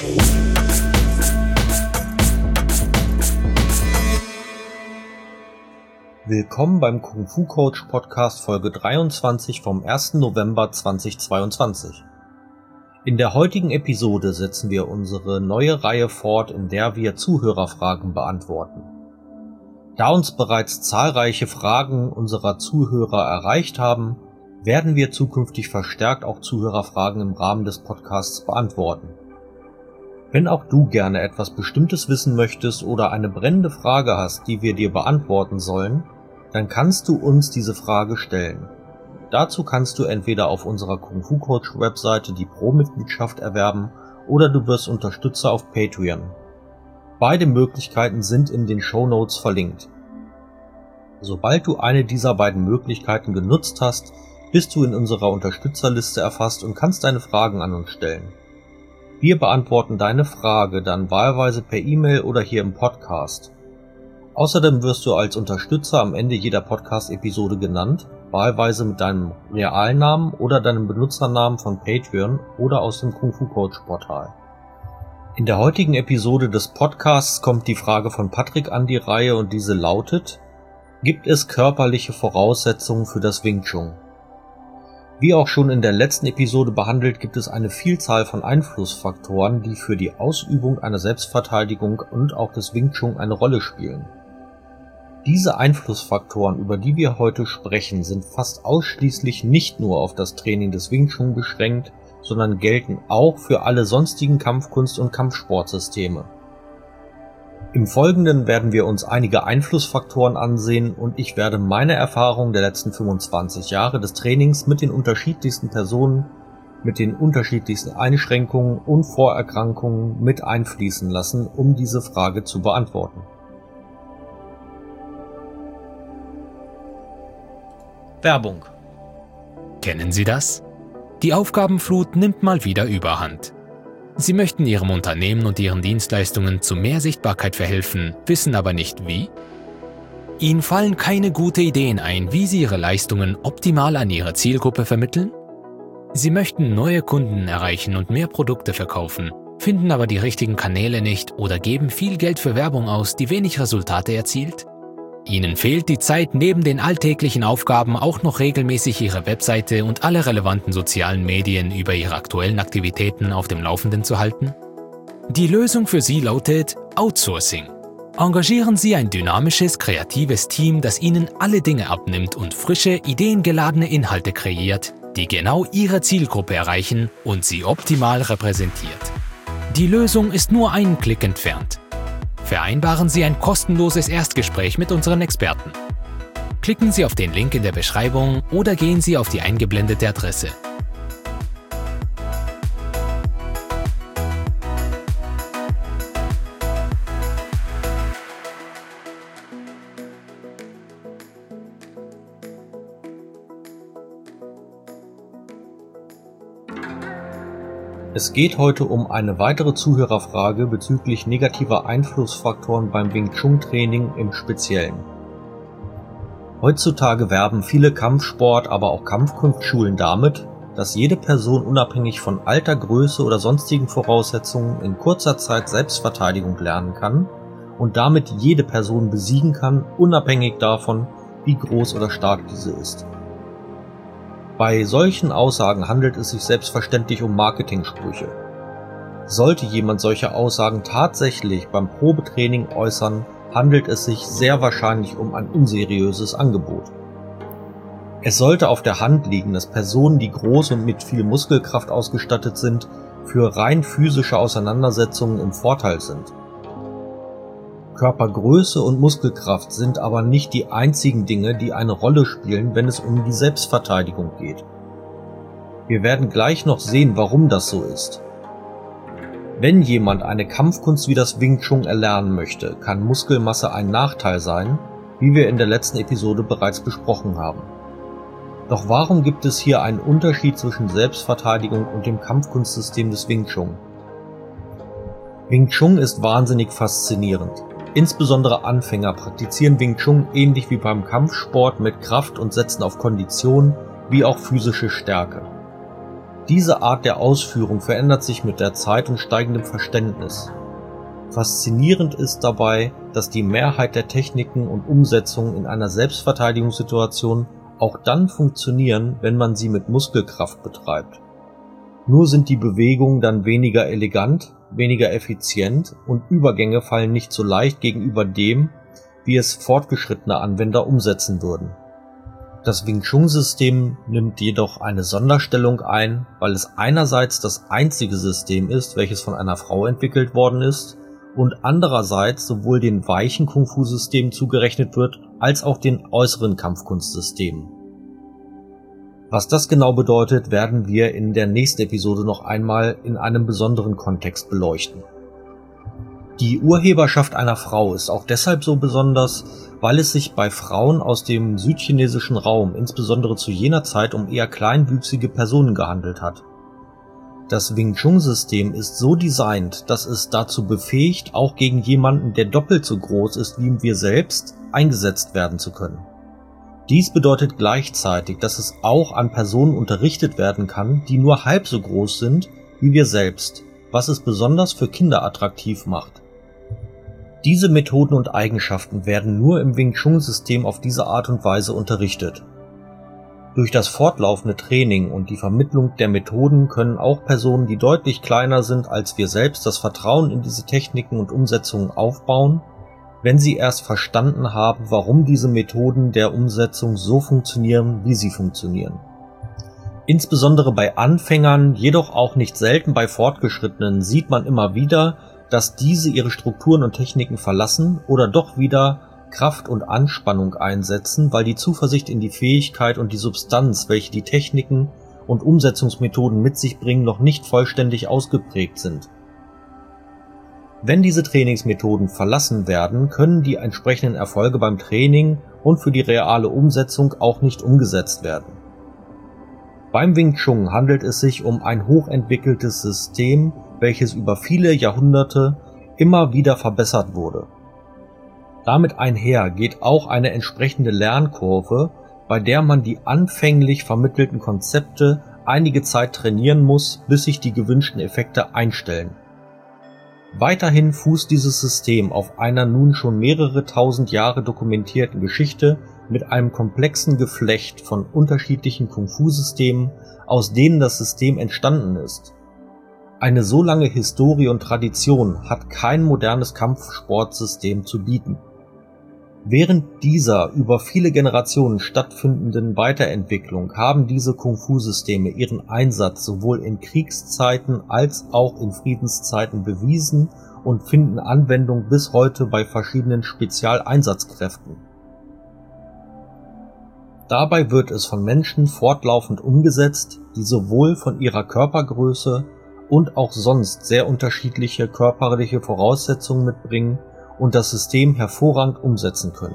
Willkommen beim Kung Fu Coach Podcast Folge 23 vom 1. November 2022. In der heutigen Episode setzen wir unsere neue Reihe fort, in der wir Zuhörerfragen beantworten. Da uns bereits zahlreiche Fragen unserer Zuhörer erreicht haben, werden wir zukünftig verstärkt auch Zuhörerfragen im Rahmen des Podcasts beantworten. Wenn auch du gerne etwas Bestimmtes wissen möchtest oder eine brennende Frage hast, die wir dir beantworten sollen, dann kannst du uns diese Frage stellen. Dazu kannst du entweder auf unserer Kung Fu Coach Webseite die Pro-Mitgliedschaft erwerben oder du wirst Unterstützer auf Patreon. Beide Möglichkeiten sind in den Shownotes verlinkt. Sobald du eine dieser beiden Möglichkeiten genutzt hast, bist du in unserer Unterstützerliste erfasst und kannst deine Fragen an uns stellen. Wir beantworten deine Frage dann wahlweise per E-Mail oder hier im Podcast. Außerdem wirst du als Unterstützer am Ende jeder Podcast-Episode genannt, wahlweise mit deinem realen Namen oder deinem Benutzernamen von Patreon oder aus dem Kung Fu Coach Portal. In der heutigen Episode des Podcasts kommt die Frage von Patrick an die Reihe und diese lautet: Gibt es körperliche Voraussetzungen für das Wing Chun? Wie auch schon in der letzten Episode behandelt, gibt es eine Vielzahl von Einflussfaktoren, die für die Ausübung einer Selbstverteidigung und auch des Wing Chun eine Rolle spielen. Diese Einflussfaktoren, über die wir heute sprechen, sind fast ausschließlich nicht nur auf das Training des Wing Chun beschränkt, sondern gelten auch für alle sonstigen Kampfkunst- und Kampfsportsysteme. Im Folgenden werden wir uns einige Einflussfaktoren ansehen und ich werde meine Erfahrungen der letzten 25 Jahre des Trainings mit den unterschiedlichsten Personen, mit den unterschiedlichsten Einschränkungen und Vorerkrankungen mit einfließen lassen, um diese Frage zu beantworten. Werbung. Kennen Sie das? Die Aufgabenflut nimmt mal wieder Überhand. Sie möchten Ihrem Unternehmen und Ihren Dienstleistungen zu mehr Sichtbarkeit verhelfen, wissen aber nicht wie? Ihnen fallen keine guten Ideen ein, wie Sie Ihre Leistungen optimal an Ihre Zielgruppe vermitteln? Sie möchten neue Kunden erreichen und mehr Produkte verkaufen, finden aber die richtigen Kanäle nicht oder geben viel Geld für Werbung aus, die wenig Resultate erzielt? Ihnen fehlt die Zeit, neben den alltäglichen Aufgaben auch noch regelmäßig Ihre Webseite und alle relevanten sozialen Medien über Ihre aktuellen Aktivitäten auf dem Laufenden zu halten? Die Lösung für Sie lautet Outsourcing. Engagieren Sie ein dynamisches, kreatives Team, das Ihnen alle Dinge abnimmt und frische, ideengeladene Inhalte kreiert, die genau Ihre Zielgruppe erreichen und Sie optimal repräsentiert. Die Lösung ist nur einen Klick entfernt. Vereinbaren Sie ein kostenloses Erstgespräch mit unseren Experten. Klicken Sie auf den Link in der Beschreibung oder gehen Sie auf die eingeblendete Adresse. Es geht heute um eine weitere Zuhörerfrage bezüglich negativer Einflussfaktoren beim Wing Chun Training im Speziellen. Heutzutage werben viele Kampfsport-, aber auch Kampfkunstschulen damit, dass jede Person unabhängig von Alter, Größe oder sonstigen Voraussetzungen in kurzer Zeit Selbstverteidigung lernen kann und damit jede Person besiegen kann, unabhängig davon, wie groß oder stark diese ist. Bei solchen Aussagen handelt es sich selbstverständlich um Marketingsprüche. Sollte jemand solche Aussagen tatsächlich beim Probetraining äußern, handelt es sich sehr wahrscheinlich um ein unseriöses Angebot. Es sollte auf der Hand liegen, dass Personen, die groß und mit viel Muskelkraft ausgestattet sind, für rein physische Auseinandersetzungen im Vorteil sind. Körpergröße und Muskelkraft sind aber nicht die einzigen Dinge, die eine Rolle spielen, wenn es um die Selbstverteidigung geht. Wir werden gleich noch sehen, warum das so ist. Wenn jemand eine Kampfkunst wie das Wing Chun erlernen möchte, kann Muskelmasse ein Nachteil sein, wie wir in der letzten Episode bereits besprochen haben. Doch warum gibt es hier einen Unterschied zwischen Selbstverteidigung und dem Kampfkunstsystem des Wing Chun? Wing Chun ist wahnsinnig faszinierend. Insbesondere Anfänger praktizieren Wing Chun ähnlich wie beim Kampfsport mit Kraft und setzen auf Kondition wie auch physische Stärke. Diese Art der Ausführung verändert sich mit der Zeit und steigendem Verständnis. Faszinierend ist dabei, dass die Mehrheit der Techniken und Umsetzungen in einer Selbstverteidigungssituation auch dann funktionieren, wenn man sie mit Muskelkraft betreibt. Nur sind die Bewegungen dann weniger elegant, weniger effizient und Übergänge fallen nicht so leicht gegenüber dem, wie es fortgeschrittene Anwender umsetzen würden. Das Wing Chun-System nimmt jedoch eine Sonderstellung ein, weil es einerseits das einzige System ist, welches von einer Frau entwickelt worden ist, und andererseits sowohl den weichen Kung-Fu-Systemen zugerechnet wird, als auch den äußeren Kampfkunstsystemen. Was das genau bedeutet, werden wir in der nächsten Episode noch einmal in einem besonderen Kontext beleuchten. Die Urheberschaft einer Frau ist auch deshalb so besonders, weil es sich bei Frauen aus dem südchinesischen Raum insbesondere zu jener Zeit um eher kleinwüchsige Personen gehandelt hat. Das Wing Chun-System ist so designt, dass es dazu befähigt, auch gegen jemanden, der doppelt so groß ist wie wir selbst, eingesetzt werden zu können. Dies bedeutet gleichzeitig, dass es auch an Personen unterrichtet werden kann, die nur halb so groß sind wie wir selbst, was es besonders für Kinder attraktiv macht. Diese Methoden und Eigenschaften werden nur im Wing Chun-System auf diese Art und Weise unterrichtet. Durch das fortlaufende Training und die Vermittlung der Methoden können auch Personen, die deutlich kleiner sind als wir selbst, das Vertrauen in diese Techniken und Umsetzungen aufbauen, wenn sie erst verstanden haben, warum diese Methoden der Umsetzung so funktionieren, wie sie funktionieren. Insbesondere bei Anfängern, jedoch auch nicht selten bei Fortgeschrittenen, sieht man immer wieder, dass diese ihre Strukturen und Techniken verlassen oder doch wieder Kraft und Anspannung einsetzen, weil die Zuversicht in die Fähigkeit und die Substanz, welche die Techniken und Umsetzungsmethoden mit sich bringen, noch nicht vollständig ausgeprägt sind. Wenn diese Trainingsmethoden verlassen werden, können die entsprechenden Erfolge beim Training und für die reale Umsetzung auch nicht umgesetzt werden. Beim Wing Chun handelt es sich um ein hochentwickeltes System, welches über viele Jahrhunderte immer wieder verbessert wurde. Damit einher geht auch eine entsprechende Lernkurve, bei der man die anfänglich vermittelten Konzepte einige Zeit trainieren muss, bis sich die gewünschten Effekte einstellen. Weiterhin fußt dieses System auf einer nun schon mehrere tausend Jahre dokumentierten Geschichte mit einem komplexen Geflecht von unterschiedlichen Kung-Fu-Systemen, aus denen das System entstanden ist. Eine so lange Historie und Tradition hat kein modernes Kampfsportsystem zu bieten. Während dieser über viele Generationen stattfindenden Weiterentwicklung haben diese Kung-Fu-Systeme ihren Einsatz sowohl in Kriegszeiten als auch in Friedenszeiten bewiesen und finden Anwendung bis heute bei verschiedenen Spezialeinsatzkräften. Dabei wird es von Menschen fortlaufend umgesetzt, die sowohl von ihrer Körpergröße und auch sonst sehr unterschiedliche körperliche Voraussetzungen mitbringen und das System hervorragend umsetzen können.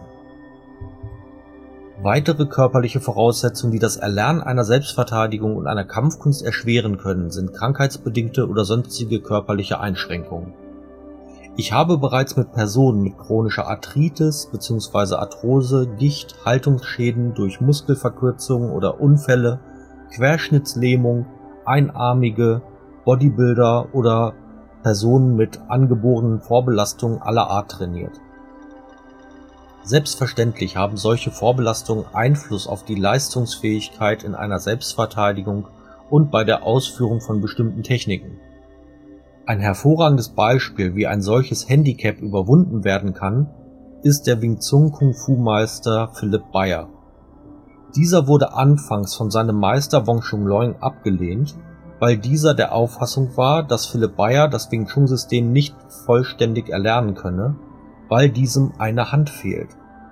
Weitere körperliche Voraussetzungen, die das Erlernen einer Selbstverteidigung und einer Kampfkunst erschweren können, sind krankheitsbedingte oder sonstige körperliche Einschränkungen. Ich habe bereits mit Personen mit chronischer Arthritis bzw. Arthrose, Gicht, Haltungsschäden durch Muskelverkürzungen oder Unfälle, Querschnittslähmung, Einarmige, Bodybuilder oder Personen mit angeborenen Vorbelastungen aller Art trainiert. Selbstverständlich haben solche Vorbelastungen Einfluss auf die Leistungsfähigkeit in einer Selbstverteidigung und bei der Ausführung von bestimmten Techniken. Ein hervorragendes Beispiel, wie ein solches Handicap überwunden werden kann, ist der Wing Chun Kung Fu Meister Philipp Beyer. Dieser wurde anfangs von seinem Meister Wong Chun Leung abgelehnt, weil dieser der Auffassung war, dass Philipp Beyer das Wing Chun System nicht vollständig erlernen könne, weil diesem eine Hand fehlt.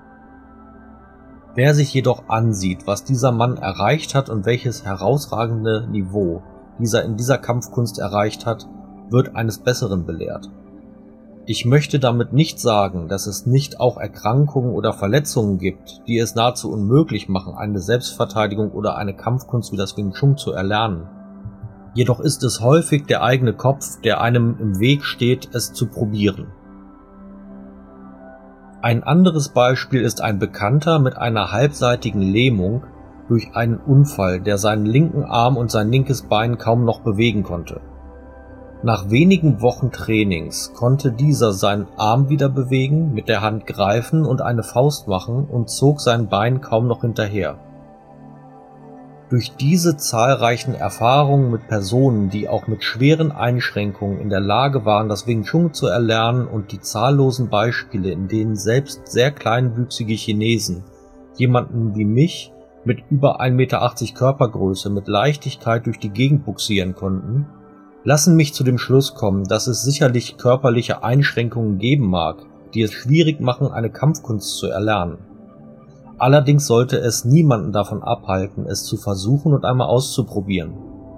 Wer sich jedoch ansieht, was dieser Mann erreicht hat und welches herausragende Niveau dieser in dieser Kampfkunst erreicht hat, wird eines Besseren belehrt. Ich möchte damit nicht sagen, dass es nicht auch Erkrankungen oder Verletzungen gibt, die es nahezu unmöglich machen, eine Selbstverteidigung oder eine Kampfkunst wie das Wing Chun zu erlernen. Jedoch ist es häufig der eigene Kopf, der einem im Weg steht, es zu probieren. Ein anderes Beispiel ist ein Bekannter mit einer halbseitigen Lähmung, durch einen Unfall, der seinen linken Arm und sein linkes Bein kaum noch bewegen konnte. Nach wenigen Wochen Trainings konnte dieser seinen Arm wieder bewegen, mit der Hand greifen und eine Faust machen und zog sein Bein kaum noch hinterher. Durch diese zahlreichen Erfahrungen mit Personen, die auch mit schweren Einschränkungen in der Lage waren, das Wing Chun zu erlernen, und die zahllosen Beispiele, in denen selbst sehr kleinwüchsige Chinesen jemanden wie mich mit über 1,80 Meter Körpergröße mit Leichtigkeit durch die Gegend bugsieren konnten, lassen mich zu dem Schluss kommen, dass es sicherlich körperliche Einschränkungen geben mag, die es schwierig machen, eine Kampfkunst zu erlernen. Allerdings sollte es niemanden davon abhalten, es zu versuchen und einmal auszuprobieren.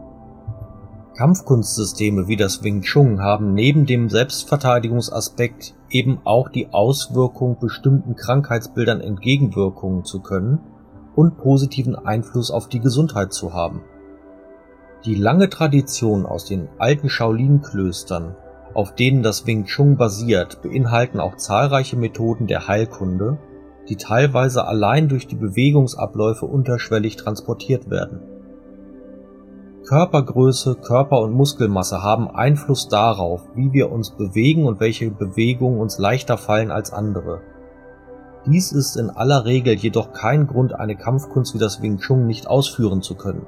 Kampfkunstsysteme wie das Wing Chun haben neben dem Selbstverteidigungsaspekt eben auch die Auswirkung, bestimmten Krankheitsbildern entgegenwirken zu können und positiven Einfluss auf die Gesundheit zu haben. Die lange Tradition aus den alten Shaolin-Klöstern, auf denen das Wing Chun basiert, beinhalten auch zahlreiche Methoden der Heilkunde, die teilweise allein durch die Bewegungsabläufe unterschwellig transportiert werden. Körpergröße, Körper- und Muskelmasse haben Einfluss darauf, wie wir uns bewegen und welche Bewegungen uns leichter fallen als andere. Dies ist in aller Regel jedoch kein Grund, eine Kampfkunst wie das Wing Chun nicht ausführen zu können.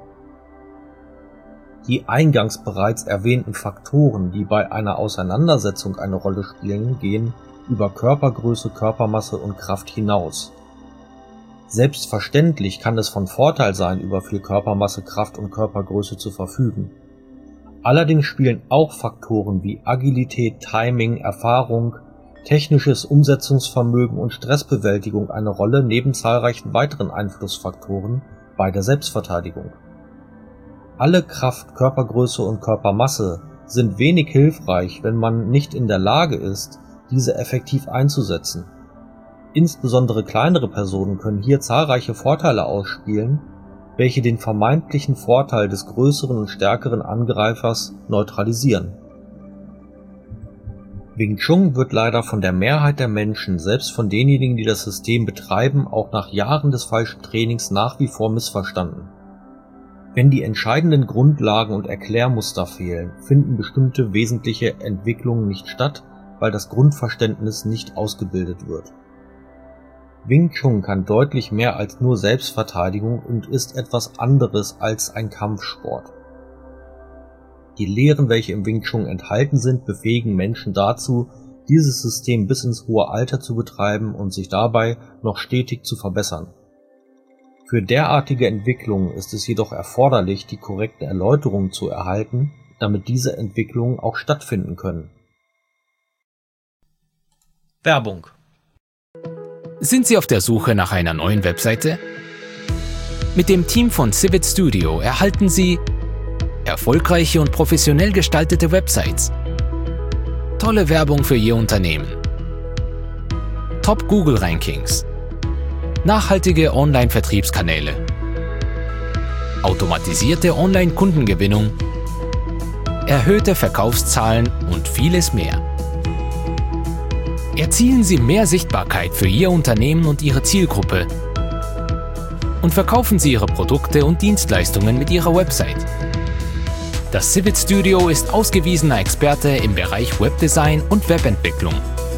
Die eingangs bereits erwähnten Faktoren, die bei einer Auseinandersetzung eine Rolle spielen, gehen über Körpergröße, Körpermasse und Kraft hinaus. Selbstverständlich kann es von Vorteil sein, über viel Körpermasse, Kraft und Körpergröße zu verfügen. Allerdings spielen auch Faktoren wie Agilität, Timing, Erfahrung, technisches Umsetzungsvermögen und Stressbewältigung eine Rolle, neben zahlreichen weiteren Einflussfaktoren bei der Selbstverteidigung. Alle Kraft, Körpergröße und Körpermasse sind wenig hilfreich, wenn man nicht in der Lage ist, diese effektiv einzusetzen. Insbesondere kleinere Personen können hier zahlreiche Vorteile ausspielen, welche den vermeintlichen Vorteil des größeren und stärkeren Angreifers neutralisieren. Wing Chun wird leider von der Mehrheit der Menschen, selbst von denjenigen, die das System betreiben, auch nach Jahren des falschen Trainings nach wie vor missverstanden. Wenn die entscheidenden Grundlagen und Erklärmuster fehlen, finden bestimmte wesentliche Entwicklungen nicht statt, weil das Grundverständnis nicht ausgebildet wird. Wing Chun kann deutlich mehr als nur Selbstverteidigung und ist etwas anderes als ein Kampfsport. Die Lehren, welche im Wing Chun enthalten sind, befähigen Menschen dazu, dieses System bis ins hohe Alter zu betreiben und sich dabei noch stetig zu verbessern. Für derartige Entwicklungen ist es jedoch erforderlich, die korrekte Erläuterung zu erhalten, damit diese Entwicklungen auch stattfinden können. Werbung. Sind Sie auf der Suche nach einer neuen Webseite? Mit dem Team von Civit Studio erhalten Sie erfolgreiche und professionell gestaltete Websites, tolle Werbung für Ihr Unternehmen, Top-Google-Rankings, nachhaltige Online-Vertriebskanäle, automatisierte Online-Kundengewinnung, erhöhte Verkaufszahlen und vieles mehr. Erzielen Sie mehr Sichtbarkeit für Ihr Unternehmen und Ihre Zielgruppe und verkaufen Sie Ihre Produkte und Dienstleistungen mit Ihrer Website. Das Civit Studio ist ausgewiesener Experte im Bereich Webdesign und Webentwicklung.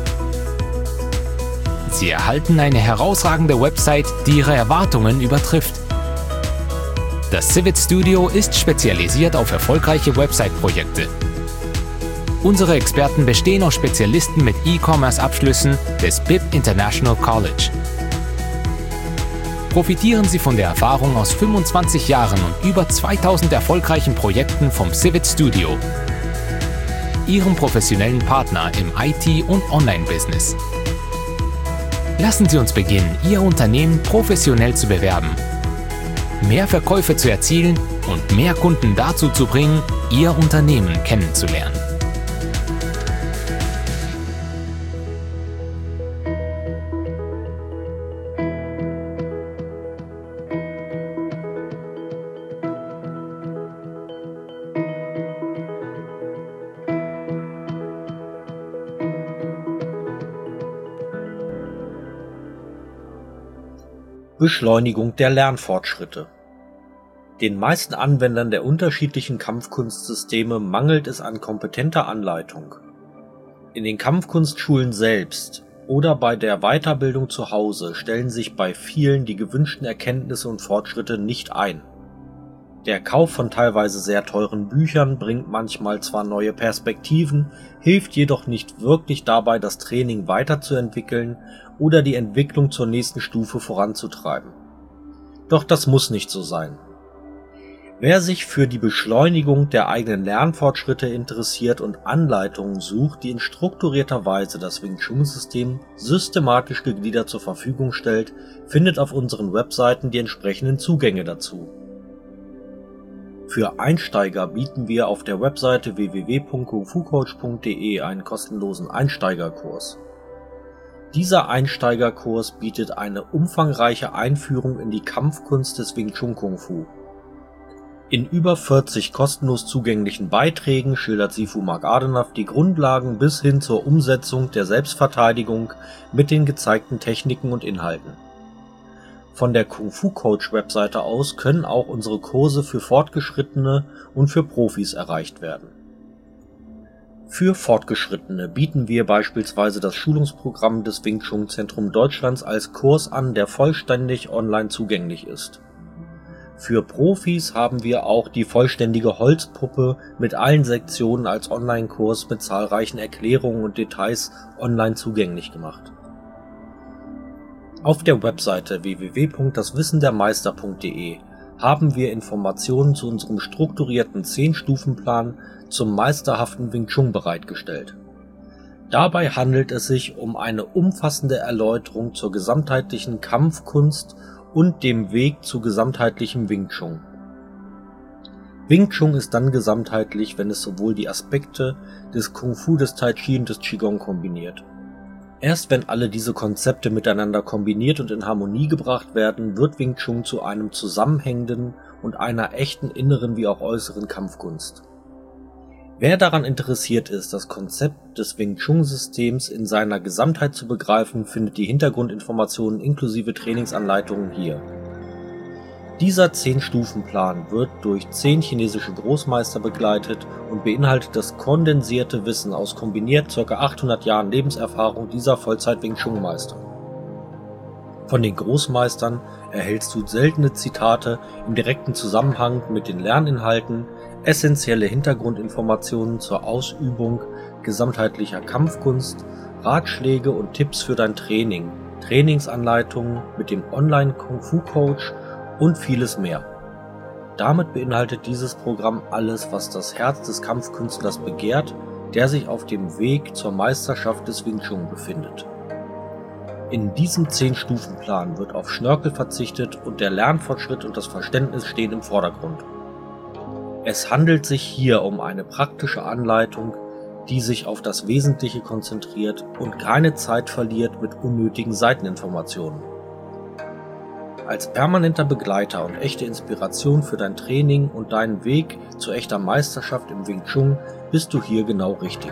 Sie erhalten eine herausragende Website, die Ihre Erwartungen übertrifft. Das Civit Studio ist spezialisiert auf erfolgreiche Website-Projekte. Unsere Experten bestehen aus Spezialisten mit E-Commerce-Abschlüssen des BIP International College. Profitieren Sie von der Erfahrung aus 25 Jahren und über 2000 erfolgreichen Projekten vom Civit Studio, Ihrem professionellen Partner im IT- und Online-Business. Lassen Sie uns beginnen, Ihr Unternehmen professionell zu bewerben, mehr Verkäufe zu erzielen und mehr Kunden dazu zu bringen, Ihr Unternehmen kennenzulernen. Beschleunigung der Lernfortschritte. Den meisten Anwendern der unterschiedlichen Kampfkunstsysteme mangelt es an kompetenter Anleitung. In den Kampfkunstschulen selbst oder bei der Weiterbildung zu Hause stellen sich bei vielen die gewünschten Erkenntnisse und Fortschritte nicht ein. Der Kauf von teilweise sehr teuren Büchern bringt manchmal zwar neue Perspektiven, hilft jedoch nicht wirklich dabei, das Training weiterzuentwickeln oder die Entwicklung zur nächsten Stufe voranzutreiben. Doch das muss nicht so sein. Wer sich für die Beschleunigung der eigenen Lernfortschritte interessiert und Anleitungen sucht, die in strukturierter Weise das Wing Chun System systematisch gegliedert zur Verfügung stellt, findet auf unseren Webseiten die entsprechenden Zugänge dazu. Für Einsteiger bieten wir auf der Webseite www.kungfucoach.de einen kostenlosen Einsteigerkurs. Dieser Einsteigerkurs bietet eine umfangreiche Einführung in die Kampfkunst des Wing Chun Kung Fu. In über 40 kostenlos zugänglichen Beiträgen schildert Sifu Mark Adenaf die Grundlagen bis hin zur Umsetzung der Selbstverteidigung mit den gezeigten Techniken und Inhalten. Von der Kung Fu Coach Webseite aus können auch unsere Kurse für Fortgeschrittene und für Profis erreicht werden. Für Fortgeschrittene bieten wir beispielsweise das Schulungsprogramm des Wing Chun Zentrum Deutschlands als Kurs an, der vollständig online zugänglich ist. Für Profis haben wir auch die vollständige Holzpuppe mit allen Sektionen als Online-Kurs mit zahlreichen Erklärungen und Details online zugänglich gemacht. Auf der Webseite www.daswissendermeister.de haben wir Informationen zu unserem strukturierten 10-Stufen-Plan zum meisterhaften Wing Chun bereitgestellt. Dabei handelt es sich um eine umfassende Erläuterung zur gesamtheitlichen Kampfkunst und dem Weg zu gesamtheitlichem Wing Chun. Wing Chun ist dann gesamtheitlich, wenn es sowohl die Aspekte des Kung Fu, des Tai Chi und des Qigong kombiniert. Erst wenn alle diese Konzepte miteinander kombiniert und in Harmonie gebracht werden, wird Wing Chun zu einem zusammenhängenden und einer echten inneren wie auch äußeren Kampfkunst. Wer daran interessiert ist, das Konzept des Wing Chun Systems in seiner Gesamtheit zu begreifen, findet die Hintergrundinformationen inklusive Trainingsanleitungen hier. Dieser 10-Stufen-Plan wird durch 10 chinesische Großmeister begleitet und beinhaltet das kondensierte Wissen aus kombiniert ca. 800 Jahren Lebenserfahrung dieser Vollzeit-Wing Chun Meister. Von den Großmeistern erhältst du seltene Zitate im direkten Zusammenhang mit den Lerninhalten, essentielle Hintergrundinformationen zur Ausübung gesamtheitlicher Kampfkunst, Ratschläge und Tipps für dein Training, Trainingsanleitungen mit dem Online-Kung-Fu-Coach und vieles mehr. Damit beinhaltet dieses Programm alles, was das Herz des Kampfkünstlers begehrt, der sich auf dem Weg zur Meisterschaft des Wing Chun befindet. In diesem 10-Stufen-Plan wird auf Schnörkel verzichtet und der Lernfortschritt und das Verständnis stehen im Vordergrund. Es handelt sich hier um eine praktische Anleitung, die sich auf das Wesentliche konzentriert und keine Zeit verliert mit unnötigen Seiteninformationen. Als permanenter Begleiter und echte Inspiration für dein Training und deinen Weg zu echter Meisterschaft im Wing Chun bist du hier genau richtig.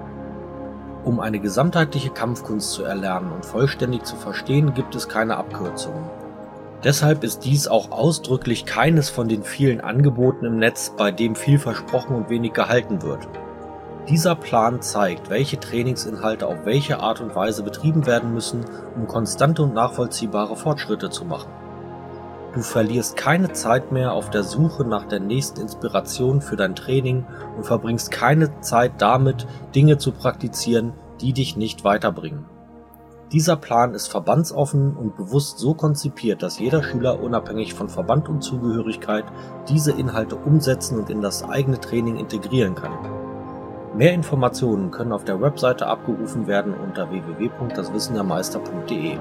Um eine gesamtheitliche Kampfkunst zu erlernen und vollständig zu verstehen, gibt es keine Abkürzungen. Deshalb ist dies auch ausdrücklich keines von den vielen Angeboten im Netz, bei dem viel versprochen und wenig gehalten wird. Dieser Plan zeigt, welche Trainingsinhalte auf welche Art und Weise betrieben werden müssen, um konstante und nachvollziehbare Fortschritte zu machen. Du verlierst keine Zeit mehr auf der Suche nach der nächsten Inspiration für dein Training und verbringst keine Zeit damit, Dinge zu praktizieren, die dich nicht weiterbringen. Dieser Plan ist verbandsoffen und bewusst so konzipiert, dass jeder Schüler unabhängig von Verband und Zugehörigkeit diese Inhalte umsetzen und in das eigene Training integrieren kann. Mehr Informationen können auf der Webseite abgerufen werden unter www.daswissendermeister.de.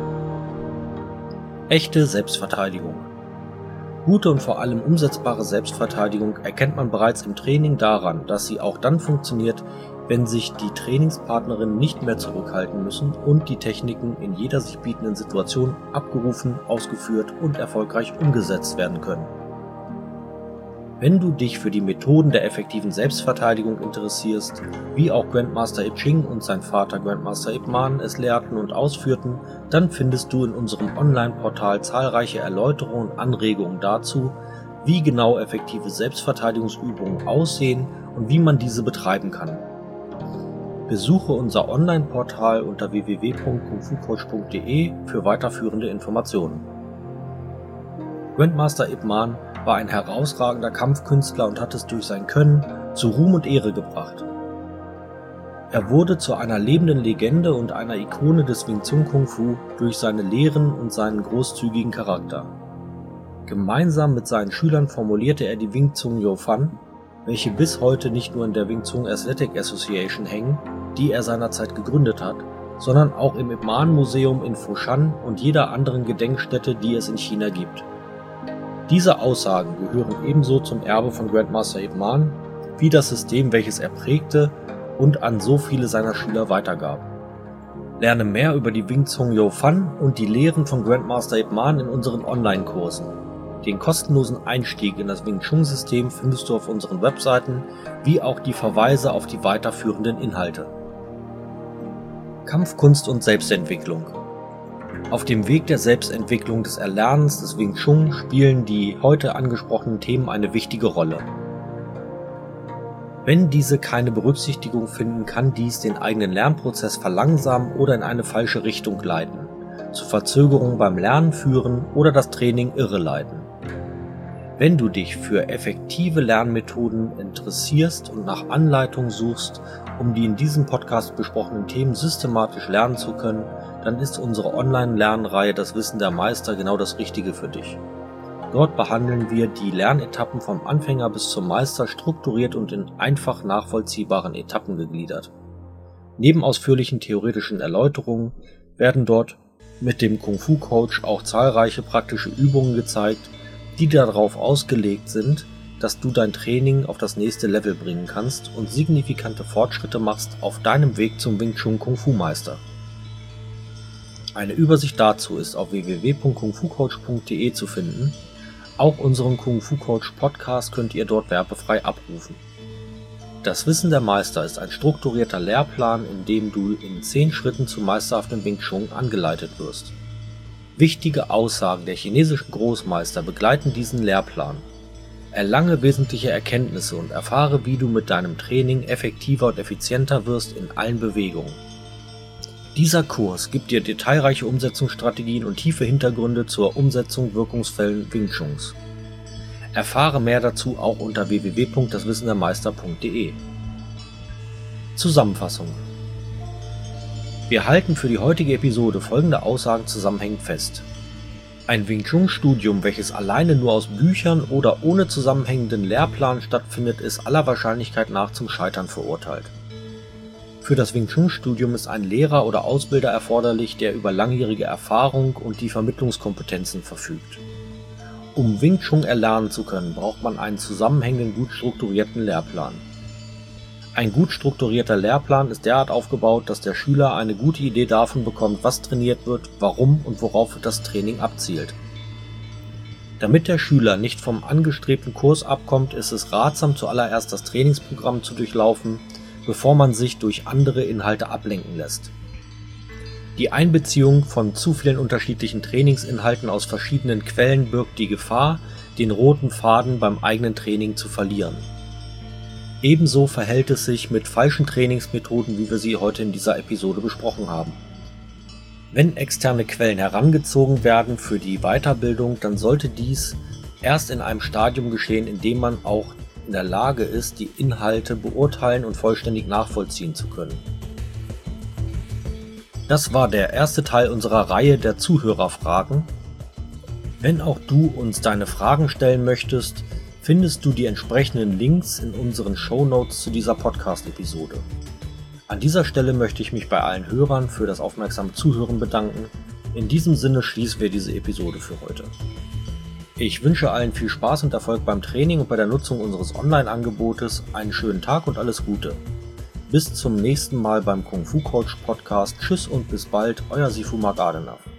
Echte Selbstverteidigung. Gute und vor allem umsetzbare Selbstverteidigung erkennt man bereits im Training daran, dass sie auch dann funktioniert, wenn sich die Trainingspartnerinnen nicht mehr zurückhalten müssen und die Techniken in jeder sich bietenden Situation abgerufen, ausgeführt und erfolgreich umgesetzt werden können. Wenn du dich für die Methoden der effektiven Selbstverteidigung interessierst, wie auch Grandmaster I Ching und sein Vater Grandmaster Ip Man es lehrten und ausführten, dann findest du in unserem Online-Portal zahlreiche Erläuterungen und Anregungen dazu, wie genau effektive Selbstverteidigungsübungen aussehen und wie man diese betreiben kann. Besuche unser Online-Portal unter www.kungfucoach.de für weiterführende Informationen. Grandmaster Ip Man war ein herausragender Kampfkünstler und hat es durch sein Können zu Ruhm und Ehre gebracht. Er wurde zu einer lebenden Legende und einer Ikone des Wing Chun Kung Fu durch seine Lehren und seinen großzügigen Charakter. Gemeinsam mit seinen Schülern formulierte er die Wing Chun Yo Fan, welche bis heute nicht nur in der Wing Chun Athletic Association hängen, die er seinerzeit gegründet hat, sondern auch im Ip Man Museum in Foshan und jeder anderen Gedenkstätte, die es in China gibt. Diese Aussagen gehören ebenso zum Erbe von Grandmaster Ip Man wie das System, welches er prägte und an so viele seiner Schüler weitergab. Lerne mehr über die Wing Chun Yo Fan und die Lehren von Grandmaster Ip Man in unseren Online-Kursen. Den kostenlosen Einstieg in das Wing Chun-System findest du auf unseren Webseiten, wie auch die Verweise auf die weiterführenden Inhalte. Kampfkunst und Selbstentwicklung. Auf dem Weg der Selbstentwicklung des Erlernens des Wing Chun spielen die heute angesprochenen Themen eine wichtige Rolle. Wenn diese keine Berücksichtigung finden, kann dies den eigenen Lernprozess verlangsamen oder in eine falsche Richtung leiten, zu Verzögerungen beim Lernen führen oder das Training irreleiten. Wenn du dich für effektive Lernmethoden interessierst und nach Anleitung suchst, um die in diesem Podcast besprochenen Themen systematisch lernen zu können, dann ist unsere Online-Lernreihe Das Wissen der Meister genau das Richtige für dich. Dort behandeln wir die Lernetappen vom Anfänger bis zum Meister strukturiert und in einfach nachvollziehbaren Etappen gegliedert. Neben ausführlichen theoretischen Erläuterungen werden dort mit dem Kung-Fu-Coach auch zahlreiche praktische Übungen gezeigt, die darauf ausgelegt sind, dass du dein Training auf das nächste Level bringen kannst und signifikante Fortschritte machst auf deinem Weg zum Wing Chun Kung Fu Meister. Eine Übersicht dazu ist auf www.kungfucoach.de zu finden. Auch unseren Kung Fu Coach Podcast könnt ihr dort werbefrei abrufen. Das Wissen der Meister ist ein strukturierter Lehrplan, in dem du in 10 Schritten zum meisterhaften Wing Chun angeleitet wirst. Wichtige Aussagen der chinesischen Großmeister begleiten diesen Lehrplan. Erlange wesentliche Erkenntnisse und erfahre, wie du mit deinem Training effektiver und effizienter wirst in allen Bewegungen. Dieser Kurs gibt dir detailreiche Umsetzungsstrategien und tiefe Hintergründe zur Umsetzung wirkungsvollen Wing Chuns. Erfahre mehr dazu auch unter www.daswissendermeister.de. Zusammenfassung. Wir halten für die heutige Episode folgende Aussagen zusammenhängend fest. Ein Wing Chun Studium, welches alleine nur aus Büchern oder ohne zusammenhängenden Lehrplan stattfindet, ist aller Wahrscheinlichkeit nach zum Scheitern verurteilt. Für das Wing Chun Studium ist ein Lehrer oder Ausbilder erforderlich, der über langjährige Erfahrung und die Vermittlungskompetenzen verfügt. Um Wing Chun erlernen zu können, braucht man einen zusammenhängenden, gut strukturierten Lehrplan. Ein gut strukturierter Lehrplan ist derart aufgebaut, dass der Schüler eine gute Idee davon bekommt, was trainiert wird, warum und worauf das Training abzielt. Damit der Schüler nicht vom angestrebten Kurs abkommt, ist es ratsam, zuallererst das Trainingsprogramm zu durchlaufen, bevor man sich durch andere Inhalte ablenken lässt. Die Einbeziehung von zu vielen unterschiedlichen Trainingsinhalten aus verschiedenen Quellen birgt die Gefahr, den roten Faden beim eigenen Training zu verlieren. Ebenso verhält es sich mit falschen Trainingsmethoden, wie wir sie heute in dieser Episode besprochen haben. Wenn externe Quellen herangezogen werden für die Weiterbildung, dann sollte dies erst in einem Stadium geschehen, in dem man auch in der Lage ist, die Inhalte beurteilen und vollständig nachvollziehen zu können. Das war der erste Teil unserer Reihe der Zuhörerfragen. Wenn auch du uns deine Fragen stellen möchtest, findest du die entsprechenden Links in unseren Shownotes zu dieser Podcast-Episode. An dieser Stelle möchte ich mich bei allen Hörern für das aufmerksame Zuhören bedanken. In diesem Sinne schließen wir diese Episode für heute. Ich wünsche allen viel Spaß und Erfolg beim Training und bei der Nutzung unseres Online-Angebotes, einen schönen Tag und alles Gute. Bis zum nächsten Mal beim Kung Fu Coach Podcast. Tschüss und bis bald, euer Sifu Mark Adenav.